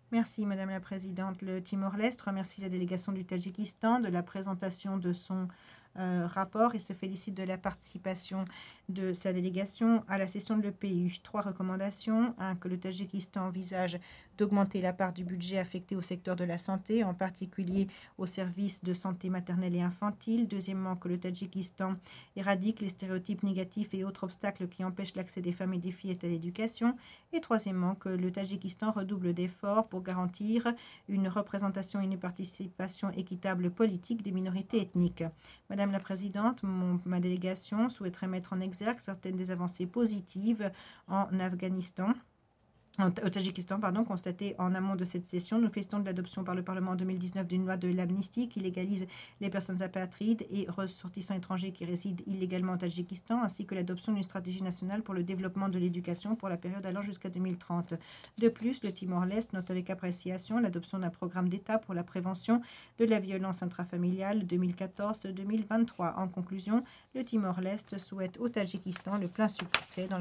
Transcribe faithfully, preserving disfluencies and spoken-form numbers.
Merci Madame la Présidente. Le Timor-Leste remercie la délégation du Tadjikistan de la présentation de son euh, rapport et se félicite de la participation de sa délégation à la session de l'E P U. Trois recommandations. Un, que le Tadjikistan envisage d'augmenter la part du budget affecté au secteur de la santé, en particulier aux services de santé maternelle et infantile. Deuxièmement, que le Tadjikistan éradique les stéréotypes négatifs et autres obstacles qui empêchent l'accès des femmes et des filles à l'éducation. Et troisièmement, que le Tadjikistan redouble d'efforts pour garantir une représentation et une participation équitable politique des minorités ethniques. Madame la Présidente, mon, ma délégation souhaiterait mettre en exergue certaines des avancées positives en Afghanistan. Au Tadjikistan, pardon, constaté en amont de cette session. Nous félicitons de l'adoption par le Parlement en deux mille dix-neuf d'une loi de l'amnistie qui légalise les personnes apatrides et ressortissants étrangers qui résident illégalement au Tadjikistan, ainsi que l'adoption d'une stratégie nationale pour le développement de l'éducation pour la période allant jusqu'à deux mille trente. De plus, le Timor-Leste note avec appréciation l'adoption d'un programme d'État pour la prévention de la violence intrafamiliale deux mille quatorze à deux mille vingt-trois. En conclusion, le Timor-Leste souhaite au Tadjikistan le plein succès dans